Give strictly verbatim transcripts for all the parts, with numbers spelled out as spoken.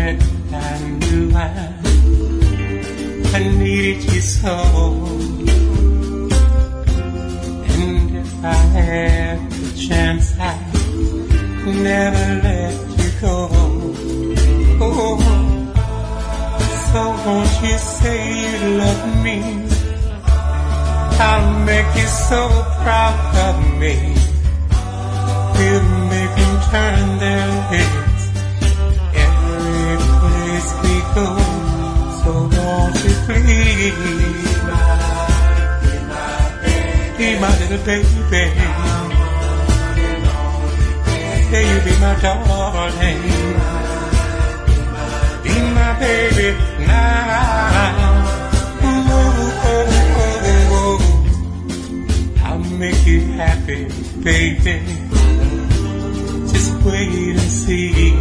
admit I knew I, I needed you so. And if I had the chance, I'd never let you go. Oh, so won't you say you love me? I'll make you so proud of me. We'll make them turn their heads every place we go. So won't you please be my little baby? Say you be my darling, be my baby now. Ooh, oh, oh, oh. I'll make you happy, baby. Just wait and see.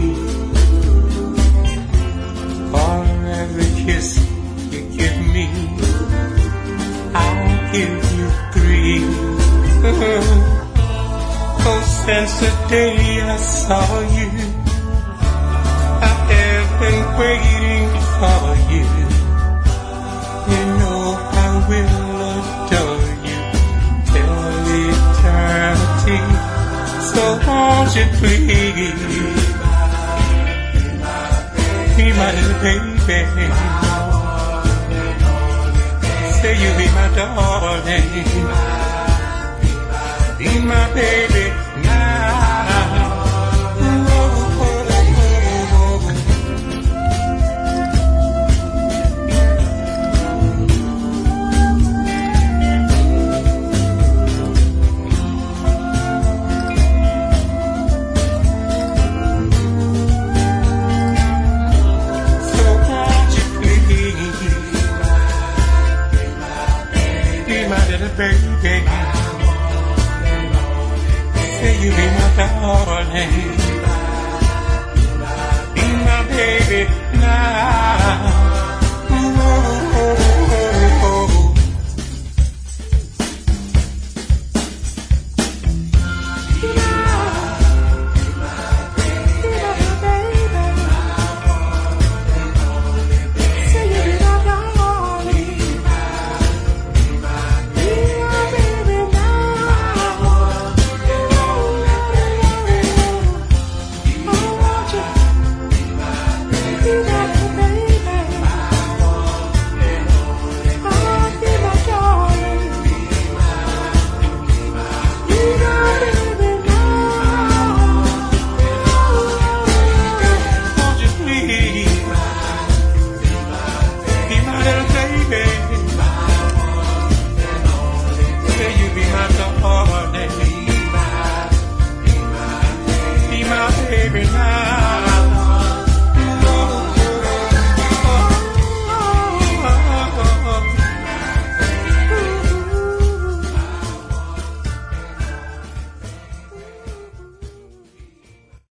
For every kiss you give me, I'll give you three. Oh, since the day I saw you, I have been waiting for you. You know I will adore you till eternity. So won't you please be my little baby? Say you be my darling, be my baby now. Baby,